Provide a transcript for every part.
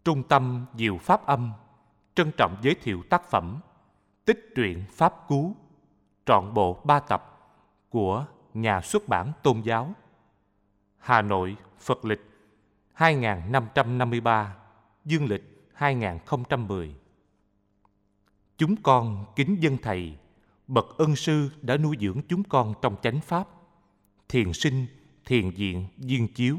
Trung tâm Diệu Pháp Âm trân trọng giới thiệu tác phẩm Tích truyện Pháp Cú, trọn bộ 3 tập của nhà xuất bản Tôn giáo, Hà Nội, Phật lịch 2553, dương lịch 2010. Chúng con kính dâng Thầy, bậc ân sư đã nuôi dưỡng chúng con trong chánh pháp, thiền sinh, thiền viện, viên chiếu.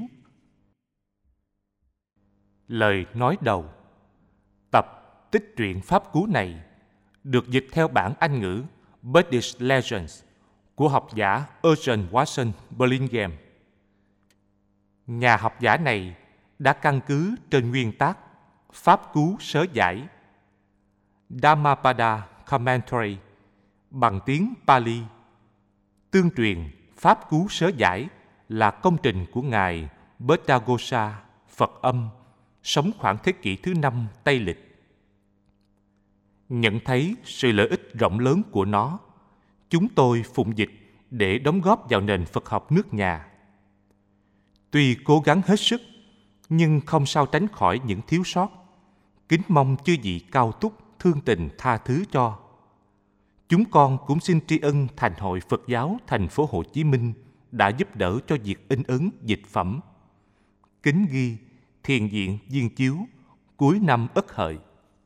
Lời nói đầu. Tập Tích truyện Pháp Cú này được dịch theo bản Anh ngữ Buddhist Legends của học giả Eugene Watson Burlingame. Nhà học giả này đã căn cứ trên nguyên tác Pháp Cú Sớ Giải Dhammapada Commentary bằng tiếng Pali. Tương truyền Pháp Cú Sớ Giải là công trình của Ngài Buddhaghosa, Phật Âm, sống khoảng thế kỷ thứ 5 Tây Lịch. Nhận thấy sự lợi ích rộng lớn của nó, chúng tôi phụng dịch để đóng góp vào nền Phật học nước nhà. Tuy cố gắng hết sức, nhưng không sao tránh khỏi những thiếu sót. Kính mong chư vị cao túc thương tình tha thứ cho. Chúng con cũng xin tri ân Thành hội Phật giáo thành phố Hồ Chí Minh đã giúp đỡ cho việc in ấn dịch phẩm. Kính ghi Thiền viện Viên Chiếu, cuối năm Ất Hợi.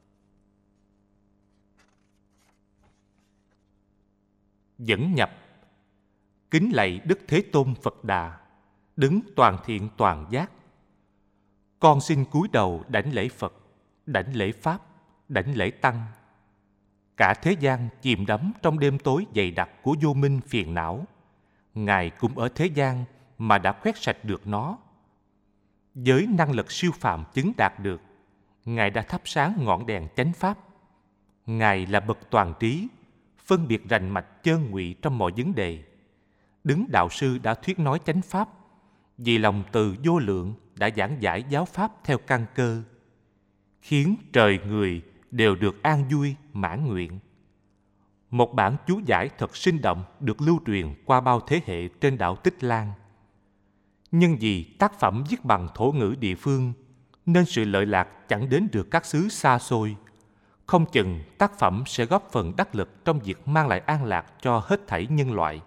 Dẫn nhập. Kính lạy Đức Thế Tôn Phật Đà, đấng toàn thiện toàn giác. Con xin cúi đầu đảnh lễ Phật, đảnh lễ Pháp, đảnh lễ Tăng. Cả thế gian chìm đắm trong đêm tối dày đặc của vô minh phiền não. Ngài cũng ở thế gian mà đã quét sạch được nó. Với năng lực siêu phàm chứng đạt được, Ngài đã thắp sáng ngọn đèn chánh pháp. Ngài là bậc toàn trí, phân biệt rành mạch chơn ngụy trong mọi vấn đề. Đứng đạo sư đã thuyết nói chánh pháp, vì lòng từ vô lượng đã giảng giải giáo pháp theo căn cơ, khiến trời người đều được an vui mãn nguyện. Một bản chú giải thật sinh động được lưu truyền qua bao thế hệ trên đảo Tích Lan. Nhưng vì tác phẩm viết bằng thổ ngữ địa phương, nên sự lợi lạc chẳng đến được các xứ xa xôi. Không chừng tác phẩm sẽ góp phần đắc lực trong việc mang lại an lạc cho hết thảy nhân loại.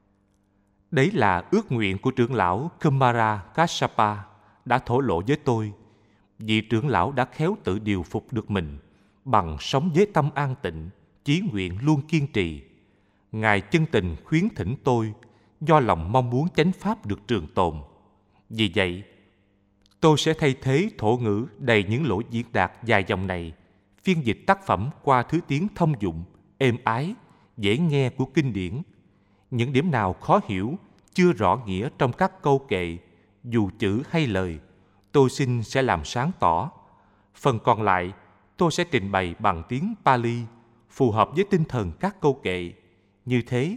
Đấy là ước nguyện của trưởng lão Kumara Kassapa đã thổ lộ với tôi. Vị trưởng lão đã khéo tự điều phục được mình bằng sống với tâm an tịnh, chí nguyện luôn kiên trì. Ngài chân tình khuyến thỉnh tôi do lòng mong muốn chánh pháp được trường tồn. Vì vậy, tôi sẽ thay thế thổ ngữ đầy những lỗi diễn đạt dài dòng này, phiên dịch tác phẩm qua thứ tiếng thông dụng, êm ái, dễ nghe của kinh điển. Những điểm nào khó hiểu, chưa rõ nghĩa trong các câu kệ, dù chữ hay lời, tôi xin sẽ làm sáng tỏ. Phần còn lại, tôi sẽ trình bày bằng tiếng Pali, phù hợp với tinh thần các câu kệ. Như thế,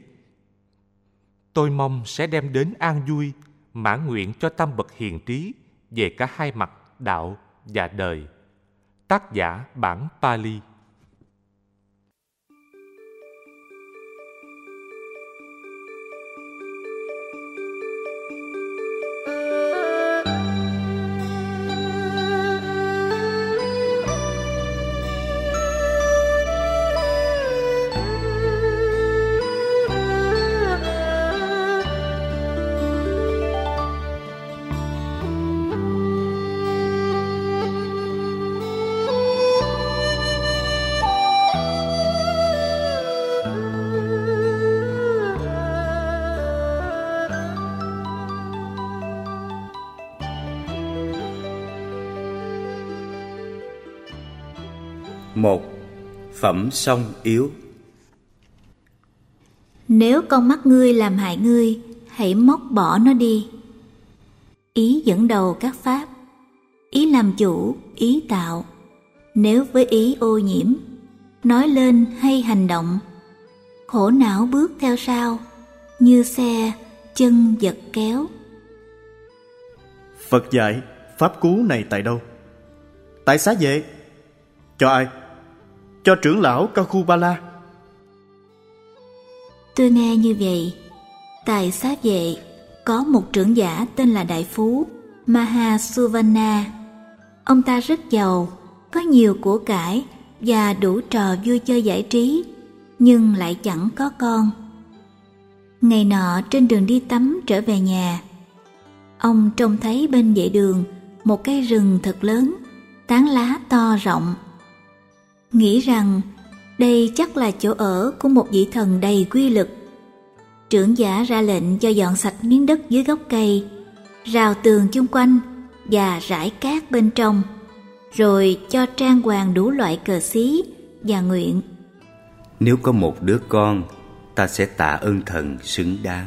tôi mong sẽ đem đến an vui, mãn nguyện cho tâm bậc hiền trí về cả hai mặt đạo và đời. Tác giả bản Pali. Một. Phẩm song yếu. Nếu con mắt ngươi làm hại ngươi, hãy móc bỏ nó đi. Ý dẫn đầu các pháp, ý làm chủ, ý tạo. Nếu với ý ô nhiễm, nói lên hay hành động, khổ não bước theo sau, như xe chân giật kéo. Phật dạy pháp cú này tại đâu? Tại xá vệ. Cho ai? Cho trưởng lão Kakubala. Tôi nghe như vậy. Tại xá vệ có một trưởng giả tên là Đại Phú Mahasuvana. Ông ta rất giàu, có nhiều của cải và đủ trò vui chơi giải trí, nhưng lại chẳng có con. Ngày nọ trên đường đi tắm trở về nhà, ông trông thấy bên vệ đường một cây rừng thật lớn, tán lá to rộng. Nghĩ rằng đây chắc là chỗ ở của một vị thần đầy quy lực. Trưởng giả ra lệnh cho dọn sạch miếng đất dưới gốc cây, rào tường chung quanh và rải cát bên trong, rồi cho trang hoàng đủ loại cờ xí và nguyện: Nếu có một đứa con, ta sẽ tạ ơn thần xứng đáng.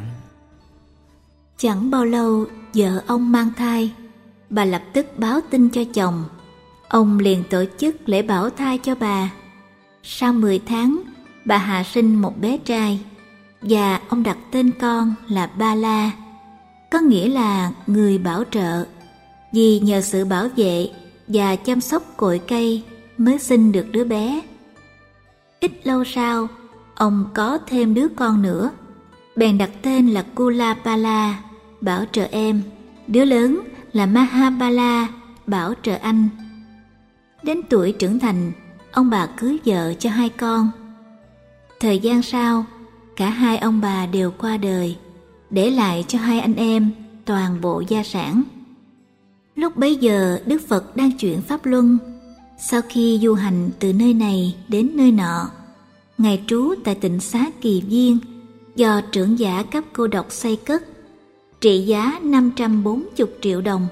Chẳng bao lâu vợ ông mang thai, bà lập tức báo tin cho chồng. Ông liền tổ chức lễ bảo thai cho bà. Sau 10 tháng, bà hạ sinh một bé trai, và ông đặt tên con là Ba La, có nghĩa là người bảo trợ, vì nhờ sự bảo vệ và chăm sóc cội cây mới sinh được đứa bé. Ít lâu sau, ông có thêm đứa con nữa, bèn đặt tên là Kulapala, bảo trợ em, đứa lớn là Mahabala, bảo trợ anh. Đến tuổi trưởng thành, ông bà cưới vợ cho 2 con. Thời gian sau, cả 2 ông bà đều qua đời, để lại cho 2 anh em toàn bộ gia sản. Lúc bấy giờ Đức Phật đang chuyển pháp luân. Sau khi du hành từ nơi này đến nơi nọ, Ngài trú tại tịnh xá Kỳ Viên do trưởng giả cấp cô độc xây cất, trị giá 540 triệu đồng.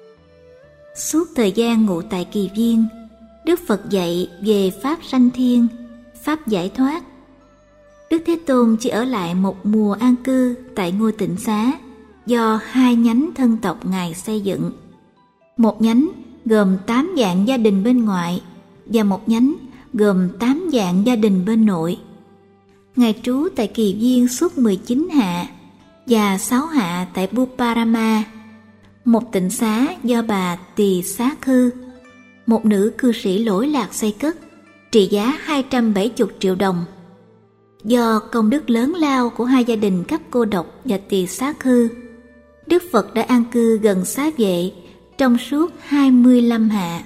Suốt thời gian ngụ tại Kỳ Viên, Đức Phật dạy về pháp sanh thiên, pháp giải thoát. Đức Thế Tôn chỉ ở lại một mùa an cư tại ngôi tịnh xá do 2 nhánh thân tộc Ngài xây dựng. Một nhánh gồm 8 dạng gia đình bên ngoại và một nhánh gồm 8 dạng gia đình bên nội. Ngài trú tại Kỳ Viên suốt 19 hạ và 6 hạ tại Buparama, một tịnh xá do bà Tỳ Xá Khư, một nữ cư sĩ lỗi lạc xây cất, trị giá 270 triệu đồng. Do công đức lớn lao của 2 gia đình cấp cô độc và Tỳ Xá Khư, Đức Phật đã an cư gần xá vệ trong suốt 25 hạ.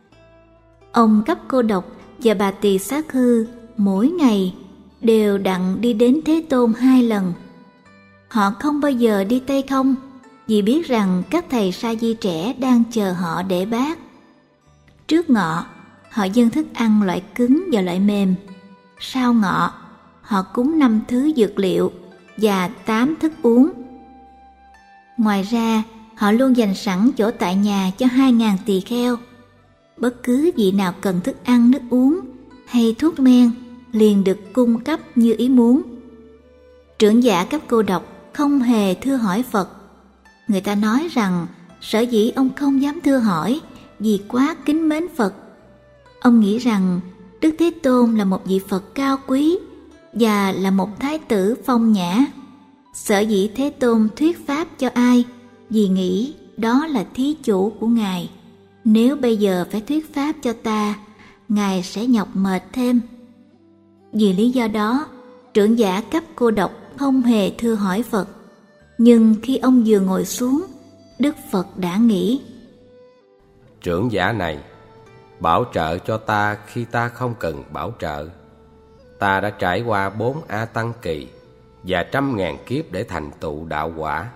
Ông cấp cô độc và bà Tỳ Xá Khư mỗi ngày đều đặn đi đến Thế Tôn 2 lần. Họ không bao giờ đi tay không, vì biết rằng các thầy sa di trẻ đang chờ họ để bát. Trước ngọ, họ dâng thức ăn loại cứng và loại mềm. Sau ngọ, họ cúng 5 thứ dược liệu và 8 thức uống. Ngoài ra, họ luôn dành sẵn chỗ tại nhà cho 2.000 tỳ kheo. Bất cứ vị nào cần thức ăn, nước uống hay thuốc men liền được cung cấp như ý muốn. Trưởng giả cấp cô độc không hề thưa hỏi Phật. Người ta nói rằng sở dĩ ông không dám thưa hỏi vì quá kính mến Phật. Ông nghĩ rằng Đức Thế Tôn là một vị Phật cao quý và là một thái tử phong nhã. Sở dĩ Thế Tôn thuyết pháp cho ai vì nghĩ đó là thí chủ của Ngài. Nếu bây giờ phải thuyết pháp cho ta, Ngài sẽ nhọc mệt thêm. Vì lý do đó, trưởng giả cấp cô độc không hề thưa hỏi Phật. Nhưng khi ông vừa ngồi xuống, Đức Phật đã nghĩ: Trưởng giả này bảo trợ cho ta khi ta không cần bảo trợ. Ta đã trải qua 4 A Tăng kỳ và 100.000 kiếp để thành tựu đạo quả.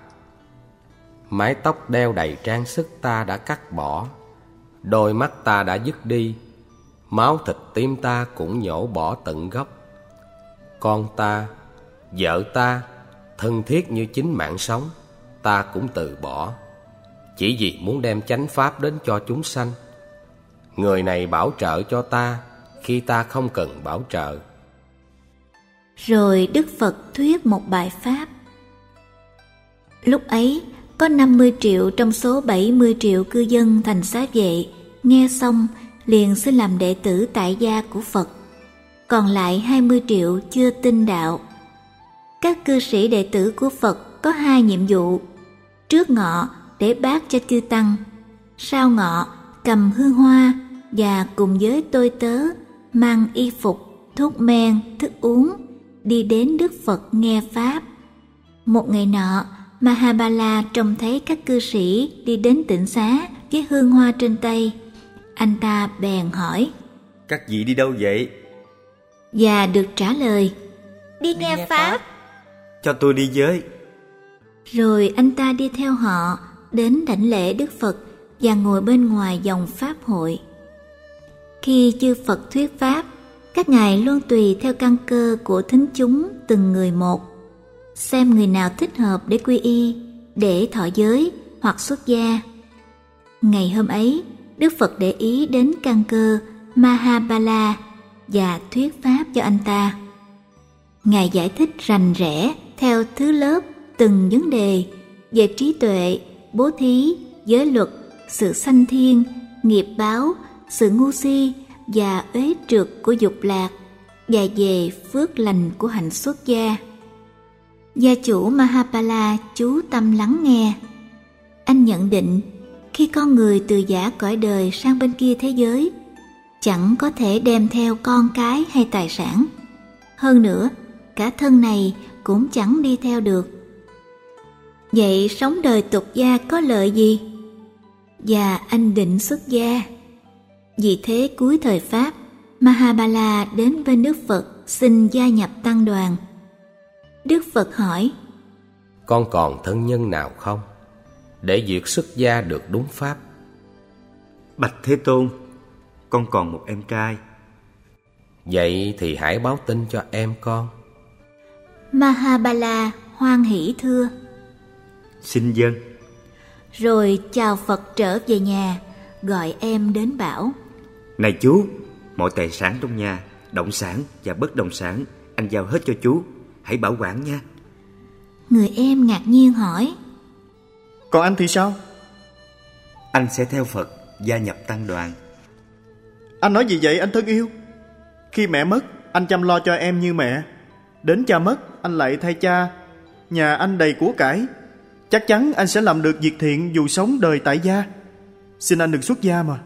Mái tóc đeo đầy trang sức ta đã cắt bỏ, đôi mắt ta đã dứt đi, máu thịt tim ta cũng nhổ bỏ tận gốc. Con ta, vợ ta, thân thiết như chính mạng sống, ta cũng từ bỏ, chỉ vì muốn đem chánh pháp đến cho chúng sanh. Người này bảo trợ cho ta khi ta không cần bảo trợ. Rồi Đức Phật thuyết một bài pháp. Lúc ấy, có 50 triệu trong số 70 triệu cư dân thành xá vệ nghe xong liền xin làm đệ tử tại gia của Phật. Còn lại 20 triệu chưa tin đạo. Các cư sĩ đệ tử của Phật có 2 nhiệm vụ: trước ngọ để bát cho chư tăng, sau ngọ cầm hương hoa và cùng với tôi tớ mang y phục, thuốc men, thức uống đi đến Đức Phật nghe pháp. Một ngày nọ, Mahabala trông thấy các cư sĩ đi đến tịnh xá với hương hoa trên tay, anh ta bèn hỏi: Các vị đi đâu vậy? Và được trả lời: Đi nghe Pháp. Cho tôi đi với. Rồi anh ta đi theo họ đến đảnh lễ Đức Phật và ngồi bên ngoài dòng Pháp hội. Khi chư Phật thuyết Pháp, các ngài luôn tùy theo căn cơ của thính chúng từng người một, xem người nào thích hợp để quy y, để thọ giới hoặc xuất gia. Ngày hôm ấy, Đức Phật để ý đến căn cơ Mahabala và thuyết Pháp cho anh ta. Ngài giải thích rành rẽ theo thứ lớp từng vấn đề về trí tuệ, bố thí, giới luật, sự sanh thiên, nghiệp báo, sự ngu si và uế trượt của dục lạc, và về phước lành của hạnh xuất gia. Gia chủ Mahabala chú tâm lắng nghe. Anh nhận định khi con người từ giã cõi đời sang bên kia thế giới, chẳng có thể đem theo con cái hay tài sản. Hơn nữa, cả thân này cũng chẳng đi theo được. Vậy sống đời tục gia có lợi gì? Và anh định xuất gia. Vì thế cuối thời Pháp, Mahabala đến bên Đức Phật xin gia nhập tăng đoàn. Đức Phật hỏi: Con còn thân nhân nào không, để việc xuất gia được đúng pháp? Bạch Thế Tôn, con còn một em trai. Vậy thì hãy báo tin cho em con. Mahabala hoan hỷ thưa: Xin vâng. Rồi chào Phật trở về nhà, gọi em đến bảo: Này chú, mọi tài sản trong nhà, động sản và bất động sản, anh giao hết cho chú. Hãy bảo quản nha. Người em ngạc nhiên hỏi: Còn anh thì sao? Anh sẽ theo Phật gia nhập tăng đoàn. Anh nói gì vậy anh thân yêu? Khi mẹ mất, anh chăm lo cho em như mẹ. Đến cha mất, anh lại thay cha. Nhà anh đầy của cải. Chắc chắn anh sẽ làm được việc thiện dù sống đời tại gia. Xin anh đừng xuất gia mà.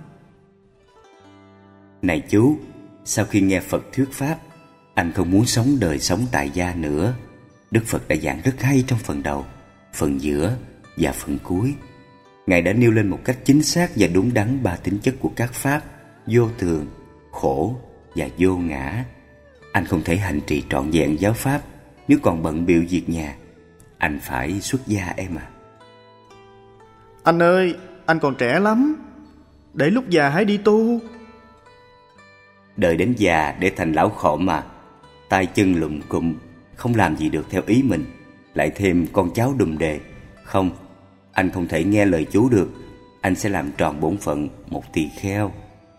Này chú, sau khi nghe Phật thuyết Pháp, anh không muốn sống đời sống tại gia nữa. Đức Phật đã giảng rất hay trong phần đầu, phần giữa và phần cuối. Ngài đã nêu lên một cách chính xác và đúng đắn ba tính chất của các Pháp: vô thường, khổ và vô ngã. Anh không thể hành trì trọn vẹn giáo Pháp nếu còn bận bịu việc nhà. Anh phải xuất gia em à. Anh ơi, anh còn trẻ lắm. Để lúc già hãy đi tu. Đợi đến già để thành lão khổm mà. Tay chân lụm cụm, không làm gì được theo ý mình. Lại thêm con cháu đùm đề. Không, anh không thể nghe lời chú được. Anh sẽ làm tròn bổn phận một tỳ kheo.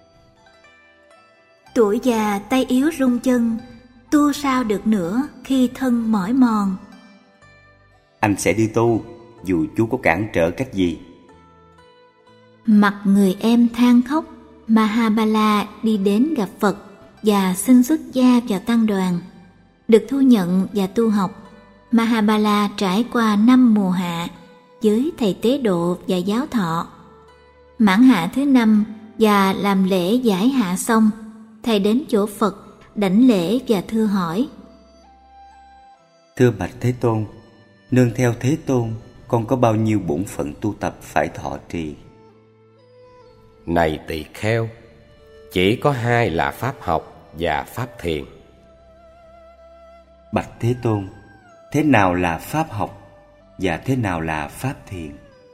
Tuổi già tay yếu rung chân, tu sao được nữa khi thân mỏi mòn. Anh sẽ đi tu, dù chú có cản trở cách gì. Mặt người em than khóc, Mahabala đi đến gặp Phật và xin xuất gia vào tăng đoàn. Được thu nhận và tu học, Mahabala trải qua 5 mùa hạ với thầy tế độ và giáo thọ. Mãn hạ thứ 5 và làm lễ giải hạ xong, thầy đến chỗ Phật đảnh lễ và thưa hỏi: Thưa bạch Thế Tôn, nương theo Thế Tôn, con có bao nhiêu bổn phận tu tập phải thọ trì? Này tỳ kheo, chỉ có 2 là pháp học và pháp thiền. Bạch Thế Tôn, thế nào là pháp học và thế nào là pháp thiền?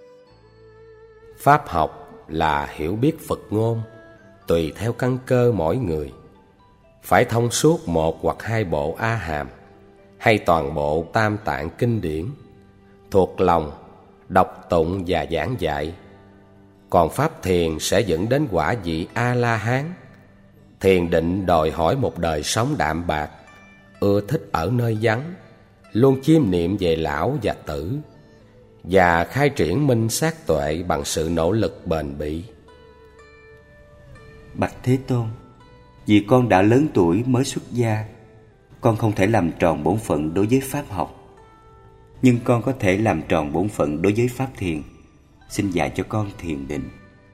Pháp học là hiểu biết Phật ngôn, tùy theo căn cơ mỗi người. Phải thông suốt 1 hoặc 2 bộ A Hàm, hay toàn bộ Tam Tạng kinh điển, thuộc lòng, đọc tụng và giảng dạy. Còn pháp thiền sẽ dẫn đến quả vị A-la-hán. Thiền định đòi hỏi một đời sống đạm bạc, ưa thích ở nơi vắng, luôn chiêm niệm về lão và tử, và khai triển minh sát tuệ bằng sự nỗ lực bền bỉ. Bạch Thế Tôn, vì con đã lớn tuổi mới xuất gia, con không thể làm tròn bổn phận đối với pháp học, nhưng con có thể làm tròn bổn phận đối với pháp thiền. Xin dạy cho con thiền định.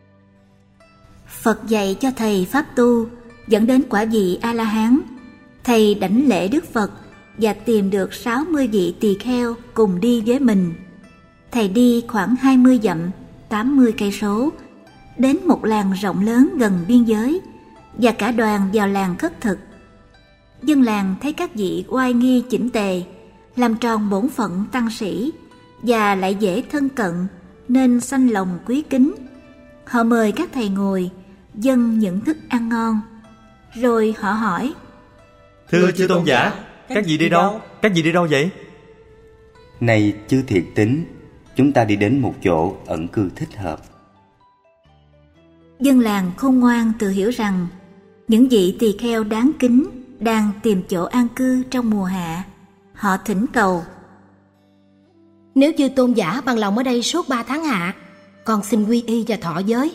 Phật dạy cho thầy pháp tu dẫn đến quả vị A-la-hán. Thầy đảnh lễ Đức Phật và tìm được 60 vị tỳ kheo cùng đi với mình. Thầy đi khoảng 20 dặm, 80 cây số, đến một làng rộng lớn gần biên giới và cả đoàn vào làng khất thực. Dân làng thấy các vị oai nghi chỉnh tề, làm tròn bổn phận tăng sĩ và lại dễ thân cận nên sanh lòng quý kính. Họ mời các thầy ngồi, dâng những thức ăn ngon. Rồi họ hỏi: Thưa chư tôn giả, các vị đi đâu? Các vị đi đâu vậy? Này chư thiệt tín, chúng ta đi đến một chỗ ẩn cư thích hợp. Dân làng khôn ngoan tự hiểu rằng những vị tỳ kheo đáng kính đang tìm chỗ an cư trong mùa hạ. Họ thỉnh cầu: Nếu chư tôn giả bằng lòng ở đây suốt 3 tháng hạ, con xin quy y và thọ giới.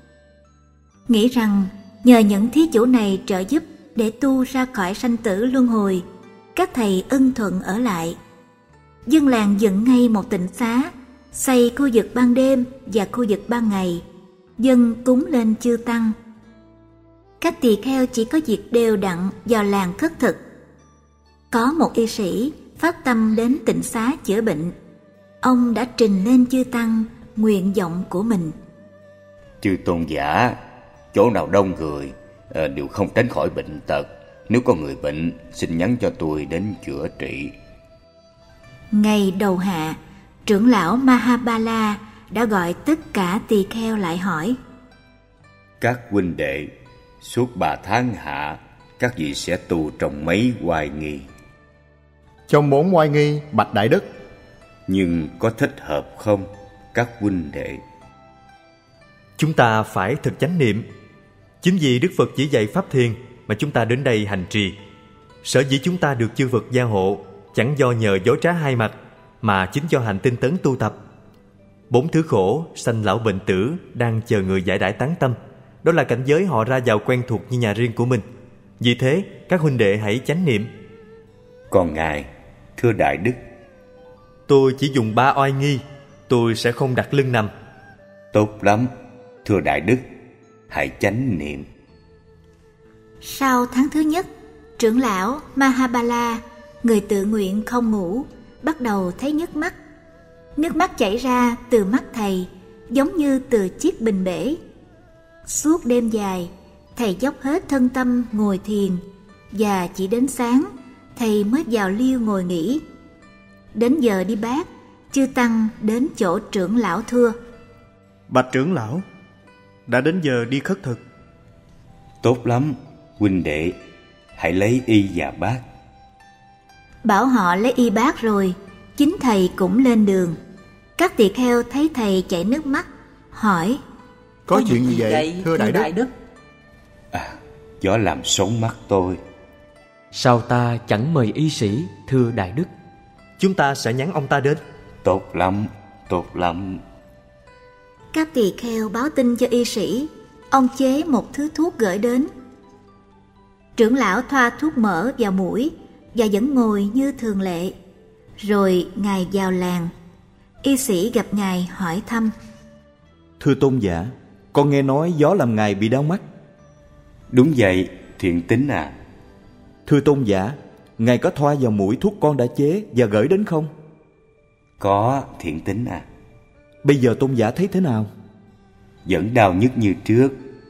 Nghĩ rằng nhờ những thí chủ này trợ giúp để tu ra khỏi sanh tử luân hồi, các thầy ưng thuận ở lại. Dân làng dựng ngay một tịnh xá, xây khu vực ban đêm và khu vực ban ngày, dân cúng lên chư tăng. Các tỳ kheo chỉ có việc đều đặn vào làng khất thực. Có một y sĩ phát tâm đến tịnh xá chữa bệnh. Ông đã trình lên chư tăng nguyện vọng của mình. Chư tôn giả, chỗ nào đông người đều không tránh khỏi bệnh tật. Nếu có người bệnh, xin nhắn cho tôi đến chữa trị. Ngày đầu hạ, trưởng lão Mahabala đã gọi tất cả tỳ kheo lại hỏi: Các huynh đệ, suốt 3 tháng hạ, các vị sẽ tu trong mấy oai nghi? Trong 4 oai nghi, bạch đại đức. Nhưng có thích hợp không, các huynh đệ? Chúng ta phải thực chánh niệm. Chính vì Đức Phật chỉ dạy pháp thiền mà chúng ta đến đây hành trì. Sở dĩ chúng ta được chư Phật gia hộ chẳng do nhờ dối trá hai mặt, mà chính do hành tinh tấn tu tập. 4 thứ khổ, sanh lão bệnh tử đang chờ người giải đãi tán tâm. Đó là cảnh giới họ ra vào quen thuộc như nhà riêng của mình. Vì thế, các huynh đệ hãy chánh niệm. Còn ngài, thưa đại đức? Tôi chỉ dùng 3 oai nghi, tôi sẽ không đặt lưng nằm. Tốt lắm, thưa đại đức, hãy chánh niệm. Sau tháng thứ nhất, trưởng lão Mahabala, người tự nguyện không ngủ, bắt đầu thấy nhức mắt. Nước mắt chảy ra từ mắt thầy giống như từ chiếc bình bể. Suốt đêm dài, thầy dốc hết thân tâm ngồi thiền, và chỉ đến sáng thầy mới vào liêu ngồi nghỉ. Đến giờ đi bát, chư tăng đến chỗ trưởng lão thưa: Bạch trưởng lão, đã đến giờ đi khất thực. Tốt lắm, huynh đệ, hãy lấy y và bát. Bảo họ lấy y bát rồi, chính thầy cũng lên đường. Các tỳ kheo thấy thầy chảy nước mắt, hỏi: Có chuyện gì vậy, thưa đại đức? Gió làm sống mắt tôi. Sao ta chẳng mời y sĩ, thưa đại đức? Chúng ta sẽ nhắn ông ta đến. Tốt lắm, tốt lắm. Các tỳ kheo báo tin cho y sĩ. Ông chế một thứ thuốc gửi đến. Trưởng lão thoa thuốc mỡ vào mũi và vẫn ngồi như thường lệ. Rồi ngài vào làng. Y sĩ gặp ngài hỏi thăm: Thưa tôn giả, con nghe nói gió làm ngài bị đau mắt. Đúng vậy, thiện tín à. Thưa tôn giả, ngài có thoa vào mũi thuốc con đã chế và gửi đến không? Có, thiện tín à. Bây giờ tôn giả thấy thế nào? Vẫn đau nhức như trước.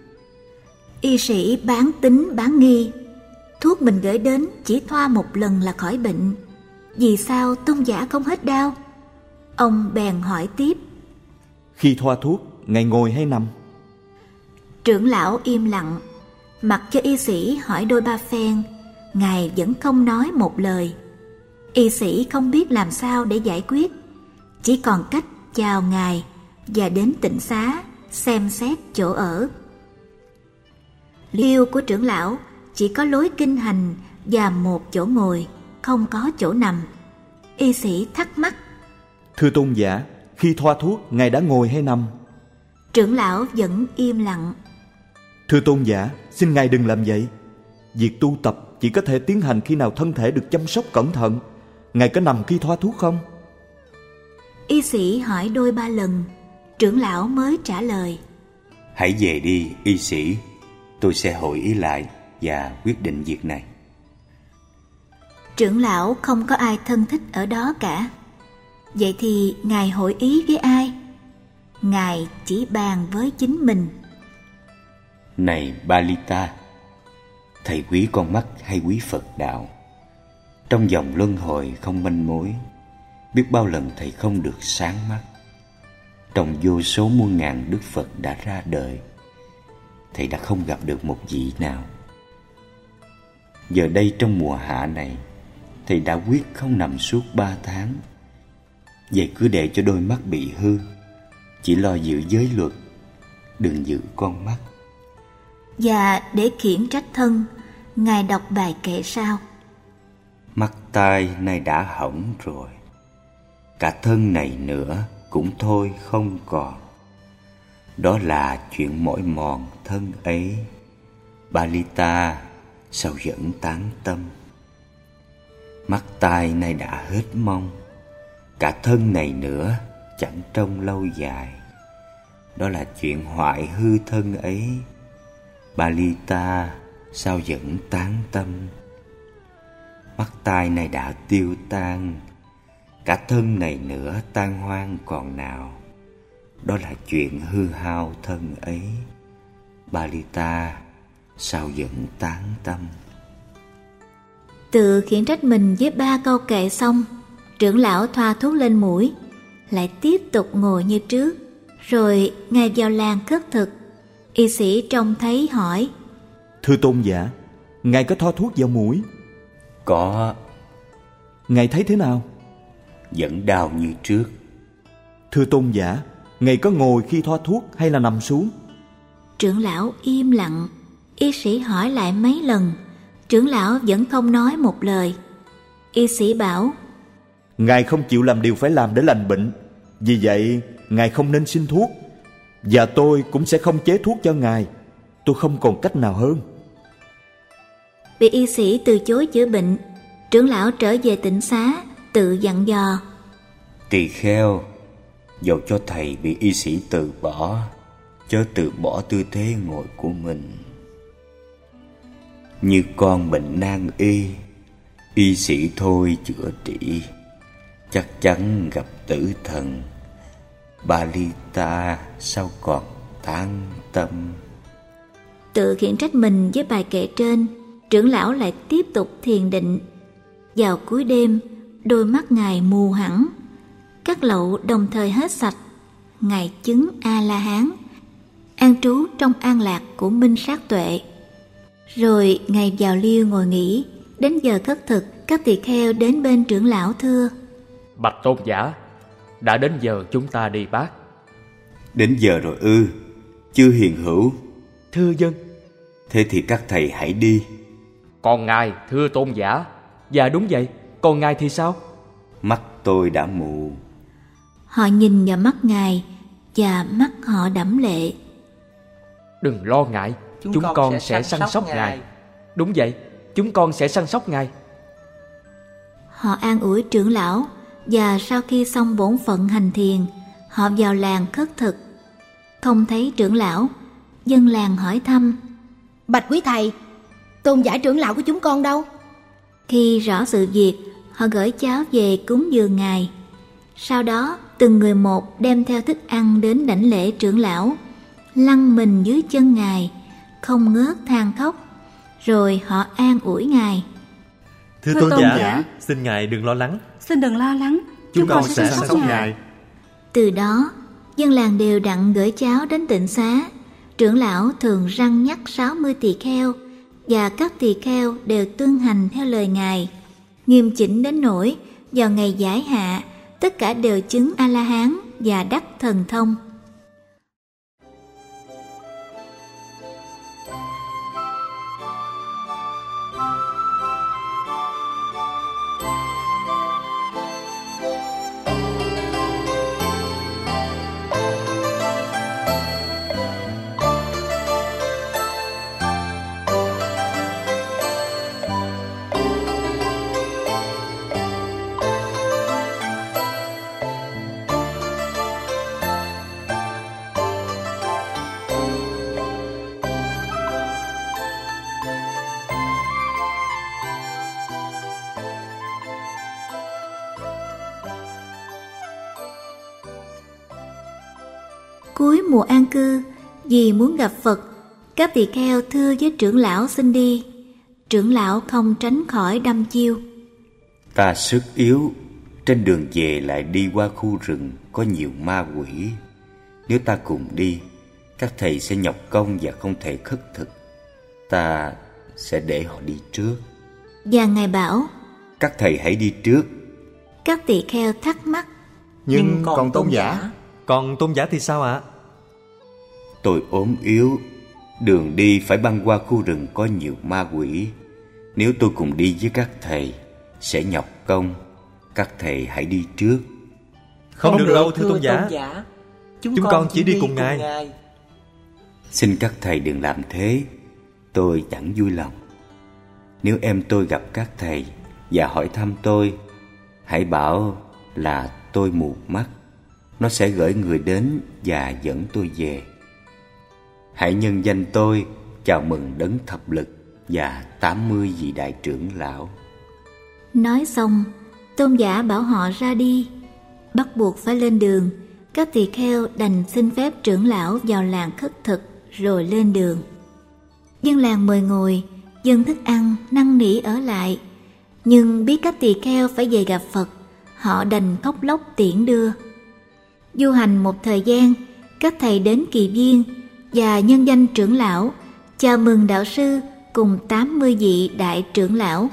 Y sĩ bán tín bán nghi. Thuốc mình gửi đến chỉ thoa một lần là khỏi bệnh. Vì sao tôn giả không hết đau? Ông bèn hỏi tiếp: Khi thoa thuốc, ngài ngồi hay nằm? Trưởng lão im lặng, mặc cho y sĩ hỏi đôi ba phen, ngài vẫn không nói một lời. Y sĩ không biết làm sao để giải quyết, chỉ còn cách chào ngài và đến tịnh xá xem xét chỗ ở. Liêu của trưởng lão chỉ có lối kinh hành và một chỗ ngồi, không có chỗ nằm. Y sĩ thắc mắc: Thưa tôn giả, khi thoa thuốc, ngài đã ngồi hay nằm? Trưởng lão vẫn im lặng. Thưa tôn giả, xin ngài đừng làm vậy. Việc tu tập chỉ có thể tiến hành khi nào thân thể được chăm sóc cẩn thận. Ngài có nằm khi thoa thuốc không? Y sĩ hỏi đôi ba lần, trưởng lão mới trả lời: Hãy về đi, y sĩ. Tôi sẽ hội ý lại và quyết định việc này. Trưởng lão không có ai thân thích ở đó cả. Vậy thì ngài hội ý với ai? Ngài chỉ bàn với chính mình. Này Balita, thầy quý con mắt hay quý Phật đạo? Trong dòng luân hồi không manh mối, biết bao lần thầy không được sáng mắt. Trong vô số muôn ngàn Đức Phật đã ra đời, thầy đã không gặp được một vị nào. Giờ đây trong mùa hạ này, thầy đã quyết không nằm suốt 3 tháng. Vậy cứ để cho đôi mắt bị hư, chỉ lo giữ giới luật, đừng giữ con mắt. Và để khiển trách thân, Ngài đọc bài kệ sau: Mắt tai nay đã hỏng rồi, cả thân này nữa cũng thôi không còn. Đó là chuyện mỏi mòn thân ấy, Balita sao vẫn tán tâm. Mắt tai nay đã hết mong, cả thân này nữa chẳng trông lâu dài. Đó là chuyện hoại hư thân ấy, Balita sao vẫn tán tâm. Mắt tai này đã tiêu tan, cả thân này nữa tan hoang còn nào. Đó là chuyện hư hao thân ấy, Balita sao vẫn tán tâm. Tự khiển trách mình với 3 câu kệ xong, trưởng lão thoa thuốc lên mũi, lại tiếp tục ngồi như trước. Rồi Ngài vào làng khất thực. Y sĩ trông thấy hỏi: Thưa tôn giả, Ngài có thoa thuốc vào mũi? Có. Ngài thấy thế nào? Vẫn đau như trước. Thưa tôn giả, Ngài có ngồi khi thoa thuốc hay là nằm xuống? Trưởng lão im lặng. Y sĩ hỏi lại mấy lần, trưởng lão vẫn không nói một lời. Y sĩ bảo: Ngài không chịu làm điều phải làm để lành bệnh, vì vậy Ngài không nên xin thuốc, và tôi cũng sẽ không chế thuốc cho Ngài. Tôi không còn cách nào hơn. Bị y sĩ từ chối chữa bệnh, trưởng lão trở về tịnh xá, tự dặn dò: Tỳ kheo, dầu cho thầy bị y sĩ từ bỏ, chớ từ bỏ tư thế ngồi của mình. Như con bệnh nan y sĩ thôi chữa trị, chắc chắn gặp tử thần. Balita sao còn tán tâm. Tự khiển trách mình với bài kệ trên, trưởng lão lại tiếp tục thiền định. Vào cuối đêm, đôi mắt Ngài mù hẳn, các lậu đồng thời hết sạch. Ngài chứng A-la-hán, an trú trong an lạc của minh sát tuệ. Rồi Ngài vào liêu ngồi nghỉ. Đến giờ khất thực, các tỳ kheo đến bên trưởng lão thưa: Bạch tôn giả, đã đến giờ chúng ta đi bác. Đến giờ rồi ư? Chưa hiền hữu? Thưa dân. Thế thì các thầy hãy đi. Còn ngài, thưa tôn giả? Dạ đúng vậy, còn ngài thì sao? Mắt tôi đã mù. Họ nhìn vào mắt Ngài, và mắt họ đẫm lệ. Đừng lo ngại, chúng con sẽ săn sóc ngài. Đúng vậy, chúng con sẽ săn sóc ngài. Họ an ủi trưởng lão, và sau khi xong bổn phận hành thiền, họ vào làng khất thực. Không thấy trưởng lão, dân làng hỏi thăm: Bạch quý thầy, tôn giả trưởng lão của chúng con đâu? Khi rõ sự việc, họ gửi cháu về cúng dường Ngài. Sau đó từng người một đem theo thức ăn đến đảnh lễ trưởng lão, lăn mình dưới chân Ngài, không ngớt than khóc. Rồi họ an ủi Ngài: Thưa tôn giả, xin Ngài đừng lo lắng. Xin đừng lo lắng, Chúng con sẽ săn sóc Ngài. Từ đó, dân làng đều đặn gửi cháu đến tịnh xá. Trưởng lão thường răn nhắc 60 tỳ kheo, và các tỳ kheo đều tuân hành theo lời Ngài, nghiêm chỉnh đến nỗi vào ngày giải hạ, tất cả đều chứng A-la-hán và đắc thần thông. Cuối mùa an cư, vì muốn gặp Phật, Các tỳ kheo thưa với trưởng lão xin đi. Trưởng lão không tránh khỏi đâm chiêu. Ta sức yếu, trên đường về lại đi qua khu rừng có nhiều ma quỷ. Nếu ta cùng đi, các thầy sẽ nhọc công và không thể khất thực. Ta sẽ để họ đi trước. Và ngài bảo, các thầy hãy đi trước. Các tỳ kheo thắc mắc, Nhưng còn tôn giả? Còn tôn giả thì sao ạ? Tôi ốm yếu, đường đi phải băng qua khu rừng có nhiều ma quỷ. Nếu tôi cùng đi với các thầy sẽ nhọc công. Các thầy hãy đi trước. Không được đâu thưa tôn giả. Chúng con chỉ đi cùng ngài. Xin các thầy đừng làm thế, tôi chẳng vui lòng. Nếu em tôi gặp các thầy và hỏi thăm tôi, hãy bảo là tôi mù mắt. Nó sẽ gửi người đến và dẫn tôi về. Hãy nhân danh tôi chào mừng đấng thập lực và 80 vị đại trưởng lão. Nói xong, tôn giả bảo họ ra đi. Bắt buộc phải lên đường, các tỳ kheo đành xin phép trưởng lão vào làng khất thực rồi lên đường. Dân làng mời ngồi, dân thức ăn năn nỉ ở lại. Nhưng biết các tỳ kheo phải về gặp Phật, họ đành khóc lóc tiễn đưa. Du hành một thời gian, các thầy đến Kỳ Viên và nhân danh trưởng lão chào mừng đạo sư cùng 80 vị đại trưởng lão.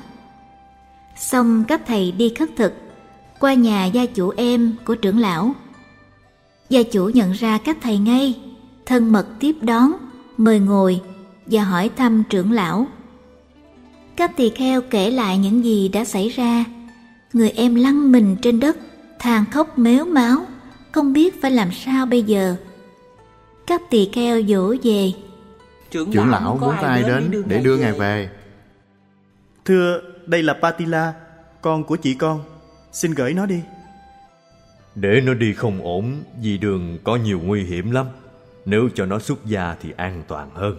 Xong các thầy đi khất thực, qua nhà gia chủ em của trưởng lão. Gia chủ nhận ra các thầy ngay, thân mật tiếp đón, mời ngồi và hỏi thăm trưởng lão. Các tỳ kheo kể lại những gì đã xảy ra. Người em lăn mình trên đất, than khóc mếu máo, không biết phải làm sao bây giờ. Các tỳ kheo dỗ về. Trưởng lão muốn có ai đến để đưa ngài về? Thưa, đây là Patila, con của chị con. Xin gửi nó đi. Để nó đi không ổn, vì đường có nhiều nguy hiểm lắm. Nếu cho nó xuất gia thì an toàn hơn.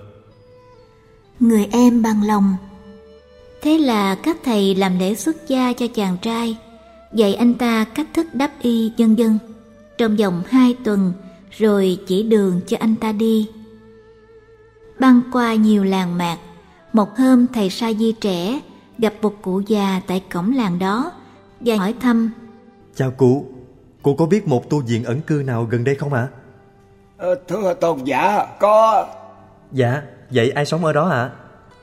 Người em bằng lòng. Thế là các thầy làm lễ xuất gia cho chàng trai, dạy anh ta cách thức đắp y vân vân trong vòng 2 tuần, rồi chỉ đường cho anh ta đi. Băng qua nhiều làng mạc, một hôm thầy Sa Di trẻ gặp một cụ già tại cổng làng đó và hỏi thăm: Chào cụ có biết một tu viện ẩn cư nào gần đây không ạ? Thưa tôn giả, có. Dạ, vậy ai sống ở đó ạ?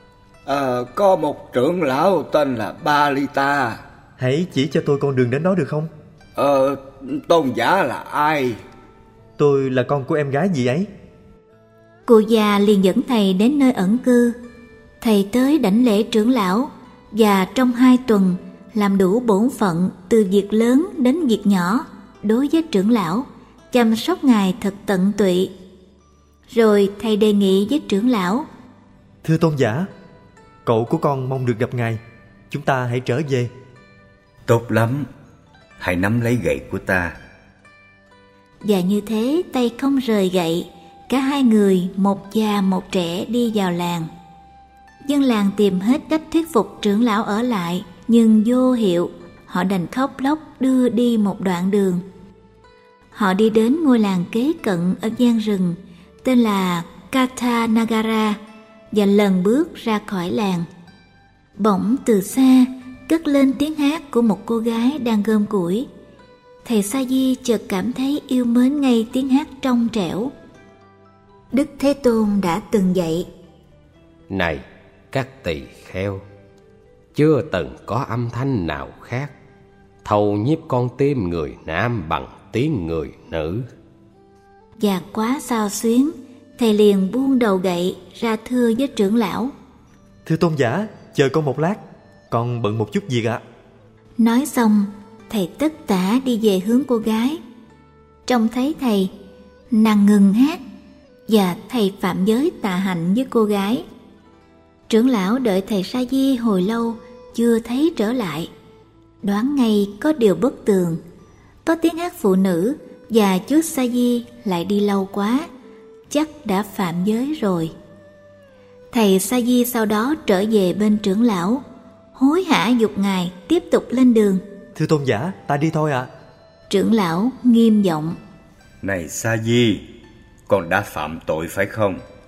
Có một trưởng lão tên là Balita. Hãy chỉ cho tôi con đường đến đó được không? Tôn giả là ai? Tôi là con của em gái dì ấy. Cụ già liền dẫn thầy đến nơi ẩn cư. Thầy tới đảnh lễ trưởng lão và trong 2 tuần làm đủ bổn phận từ việc lớn đến việc nhỏ đối với trưởng lão, chăm sóc ngài thật tận tụy. Rồi thầy đề nghị với trưởng lão: Thưa tôn giả, cậu của con mong được gặp ngài. Chúng ta hãy trở về. Tốt lắm, hãy nắm lấy gậy của ta. Và như thế tay không rời gậy, cả hai người, một già một trẻ, đi vào làng. Dân làng tìm hết cách thuyết phục trưởng lão ở lại, nhưng vô hiệu. Họ đành khóc lóc đưa đi một đoạn đường. Họ đi đến ngôi làng kế cận ở gian rừng tên là Kathanagara và lần bước ra khỏi làng. Bỗng từ xa cất lên tiếng hát của một cô gái đang gom củi. Thầy Sa Di chợt cảm thấy yêu mến ngay tiếng hát trong trẻo. Đức Thế Tôn đã từng dạy: Này các tỳ kheo, chưa từng có âm thanh nào khác thâu nhiếp con tim người nam bằng tiếng người nữ. Và quá xao xuyến, thầy liền buông đầu gậy ra thưa với trưởng lão: Thưa tôn giả, chờ con một lát, con bận một chút việc ạ. Nói xong, thầy tất tả đi về hướng cô gái. Trông thấy thầy, nàng ngừng hát và thầy phạm giới tà hạnh với cô gái. Trưởng lão đợi thầy Sa Di hồi lâu chưa thấy trở lại, đoán ngay có điều bất tường. Có tiếng hát phụ nữ và chú Sa Di lại đi lâu quá, chắc đã phạm giới rồi. Thầy Sa Di sau đó trở về bên trưởng lão, hối hả giục ngài tiếp tục lên đường. Thưa tôn giả, ta đi thôi ạ. Trưởng lão nghiêm giọng: Này Sa Di, con đã phạm tội phải không?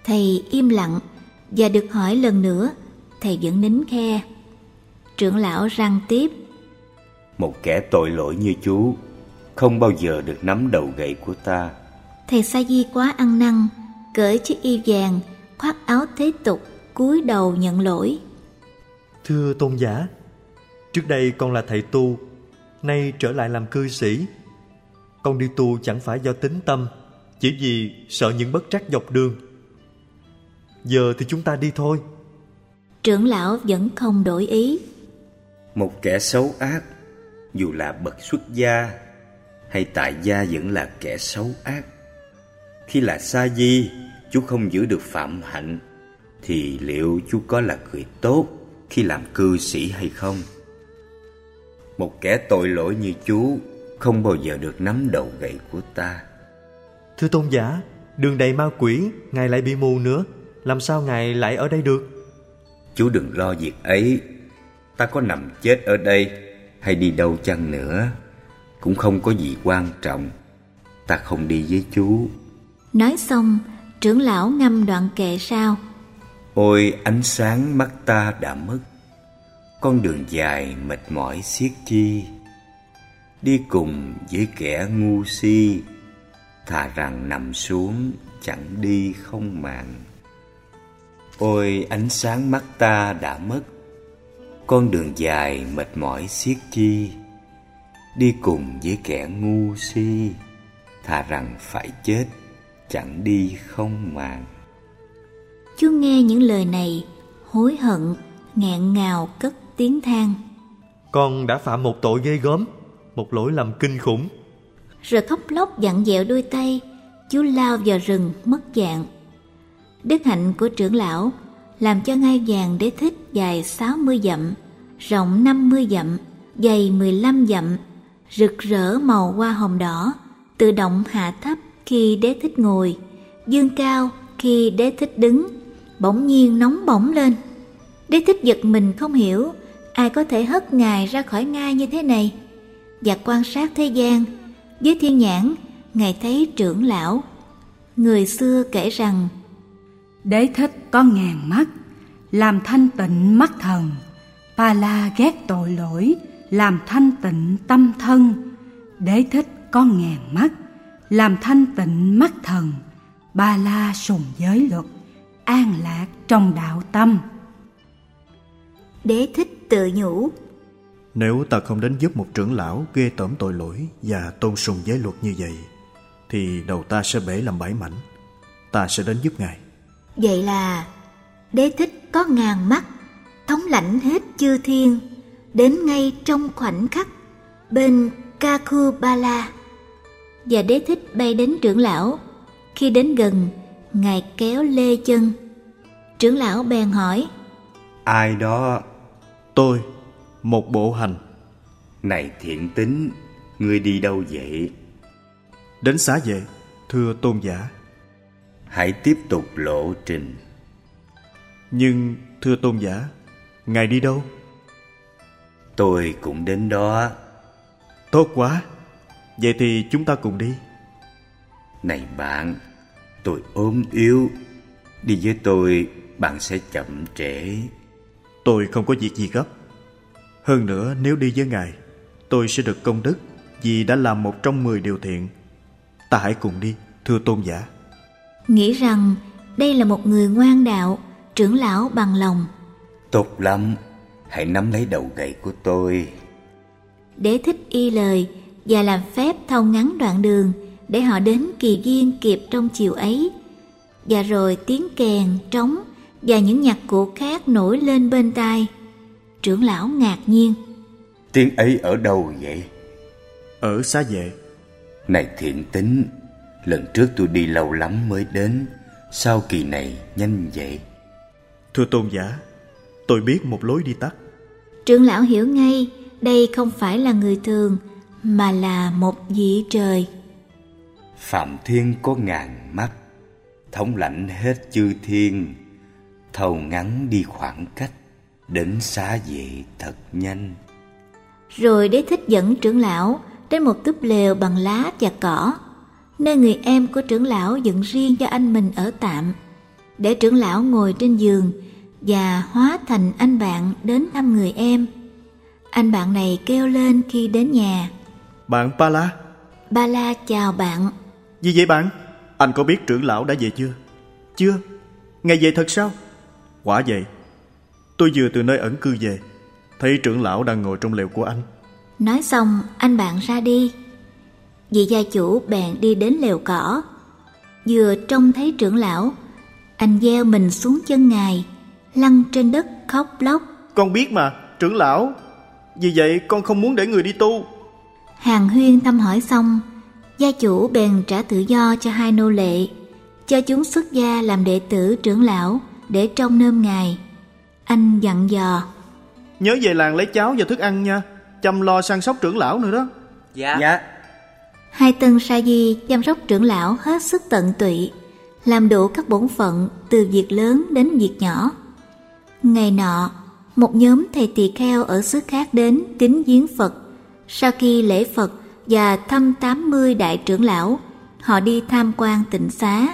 Thầy im lặng, và được hỏi lần nữa, thầy vẫn nín khe. Trưởng lão răn tiếp: Một kẻ tội lỗi như chú không bao giờ được nắm đầu gậy của ta. Thầy Sa Di quá ăn năn, cởi chiếc y vàng, khoác áo thế tục, cúi đầu nhận lỗi. Thưa tôn giả, trước đây con là thầy tu, nay trở lại làm cư sĩ. Con đi tu chẳng phải do tín tâm, chỉ vì sợ những bất trắc dọc đường. Giờ thì chúng ta đi thôi. Trưởng lão vẫn không đổi ý. Một kẻ xấu ác, dù là bậc xuất gia hay tại gia, vẫn là kẻ xấu ác. Khi là sa di, chú không giữ được phạm hạnh, thì liệu chú có là người tốt khi làm cư sĩ hay không? Một kẻ tội lỗi như chú không bao giờ được nắm đầu gậy của ta. Thưa tôn giả, đường đầy ma quỷ, ngài lại bị mù nữa, làm sao ngài lại ở đây được? Chú đừng lo việc ấy. Ta có nằm chết ở đây hay đi đâu chăng nữa cũng không có gì quan trọng. Ta không đi với chú. Nói xong, trưởng lão ngâm đoạn kệ sau: Ôi ánh sáng mắt ta đã mất, con đường dài mệt mỏi xiết chi. Đi cùng với kẻ ngu si, thà rằng nằm xuống chẳng đi không màng. Ôi ánh sáng mắt ta đã mất, con đường dài mệt mỏi xiết chi. Đi cùng với kẻ ngu si, thà rằng phải chết chẳng đi không màng. Chú nghe những lời này, hối hận, nghẹn ngào cất tiếng than: Con đã phạm một tội ghê gớm, một lỗi lầm kinh khủng. Rồi khóc lóc vặn vẹo đôi tay, chú lao vào rừng mất dạng. Đức hạnh của trưởng lão làm cho ngai vàng Đế Thích dài 60 dặm, rộng 50 dặm, dày 15 dặm, rực rỡ màu hoa hồng đỏ, tự động hạ thấp khi Đế Thích ngồi, dương cao khi Đế Thích đứng, bỗng nhiên nóng bỏng lên. Đế Thích giật mình không hiểu ai có thể hất ngài ra khỏi ngai như thế này, và quan sát thế gian. Với thiên nhãn, ngài thấy trưởng lão. Người xưa kể rằng Đế Thích có ngàn mắt, làm thanh tịnh mắt thần. Pa La ghét tội lỗi, làm thanh tịnh tâm thân. Đế Thích có ngàn mắt, làm thanh tịnh mắt thần. Ba La sùng giới luật, an lạc trong đạo tâm. Đế Thích tự nhủ: Nếu ta không đến giúp một trưởng lão ghê tởm tội lỗi và tôn sùng giới luật như vậy, thì đầu ta sẽ bể làm 7 mảnh. Ta sẽ đến giúp ngài. Vậy là Đế Thích có ngàn mắt, thống lãnh hết chư thiên, đến ngay trong khoảnh khắc bên Kakubala. Và Đế Thích bay đến trưởng lão. Khi đến gần, ngài kéo lê chân. Trưởng lão bèn hỏi: Ai đó? Tôi, một bộ hành. Này thiện tín, ngươi đi đâu vậy? Đến xá vệ, thưa tôn giả. Hãy tiếp tục lộ trình. Nhưng thưa tôn giả, ngài đi đâu? Tôi cũng đến đó. Tốt quá, vậy thì chúng ta cùng đi. Này bạn, tôi ốm yếu, đi với tôi bạn sẽ chậm trễ. Tôi không có việc gì gấp. Hơn nữa, nếu đi với ngài, tôi sẽ được công đức vì đã làm một trong 10 điều thiện. Ta hãy cùng đi, thưa tôn giả. Nghĩ rằng đây là một người ngoan đạo, trưởng lão bằng lòng. Tốt lắm, hãy nắm lấy đầu gậy của tôi. Đế Thích y lời và làm phép thâu ngắn đoạn đường để họ đến Kỳ Viên kịp trong chiều ấy. Và rồi tiếng kèn, trống và những nhạc cụ khác nổi lên bên tai. Trưởng lão ngạc nhiên: Tiếng ấy ở đâu vậy? Ở xá vệ. Này thiện tín, lần trước tôi đi lâu lắm mới đến, sao kỳ này nhanh vậy? Thưa tôn giả, tôi biết một lối đi tắt. Trưởng lão hiểu ngay đây không phải là người thường, mà là một vị trời. Phạm Thiên có ngàn mắt, thống lãnh hết chư thiên, thâu ngắn đi khoảng cách, đến xá vệ thật nhanh. Rồi Đế Thích dẫn trưởng lão đến một túp lều bằng lá và cỏ, nơi người em của trưởng lão dựng riêng cho anh mình ở tạm. để trưởng lão ngồi trên giường và hóa thành anh bạn đến thăm người em. Anh bạn này kêu lên khi đến nhà. Bạn Pala. Pala chào bạn. Gì vậy bạn? Anh có biết trưởng lão đã về chưa? Chưa. Ngày về thật sao? Quả vậy. Tôi vừa từ nơi ẩn cư về, thấy trưởng lão đang ngồi trong lều của anh. Nói xong anh bạn ra đi. Vị gia chủ bèn đi đến lều cỏ. Vừa trông thấy trưởng lão, anh gieo mình xuống chân ngài, lăn trên đất khóc lóc. Con biết mà, trưởng lão. Vì vậy con không muốn để người đi tu. Hàn huyên thăm hỏi xong, gia chủ bèn trả tự do cho hai nô lệ, cho chúng xuất gia làm đệ tử trưởng lão để trông nom ngài. Anh dặn dò: nhớ về làng lấy cháo và thức ăn nha, chăm lo săn sóc trưởng lão nữa đó. Dạ. Hai tân sa di chăm sóc trưởng lão hết sức tận tụy, làm đủ các bổn phận từ việc lớn đến việc nhỏ. Ngày nọ, một nhóm thầy tỳ kheo ở xứ khác đến kính viếng Phật. Sau khi lễ Phật và thăm 80 đại trưởng lão, họ đi tham quan tịnh xá.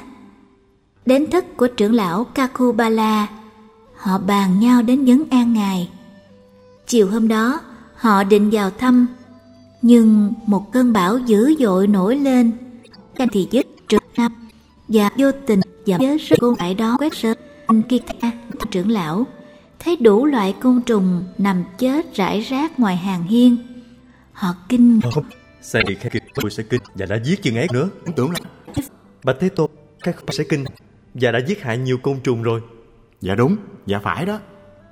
Đến thất của trưởng lão Kakubala, họ bàn nhau đến vấn an ngài. Chiều hôm đó, họ định vào thăm, nhưng một cơn bão dữ dội nổi lên. Canh thì dứt trực năm và vô tình dẫm chết rơi côn tại đó quét sơ. Khi trưởng lão thấy đủ loại côn trùng nằm chết rải rác ngoài hàng hiên, họ kinh ngạc. Sai đi khai kịch tôi sẽ kinh và đã giết chừng ác nữa. Tưởng là Bạch Thế Tôn, các con sẽ kinh và đã giết hại nhiều côn trùng rồi. dạ đúng, dạ phải đó.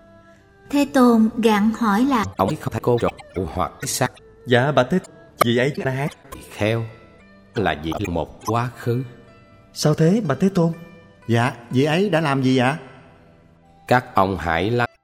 Thế Tôn gặng hỏi là: ông không thấy côn trùng hoặc sắc? Dạ Bạch Thế Tôn, vị ấy đã hát. Kheo là gì một quá khứ? Sao thế Bạch Thế Tôn? Dạ, vị ấy đã làm gì ạ? Các ông hãy lắng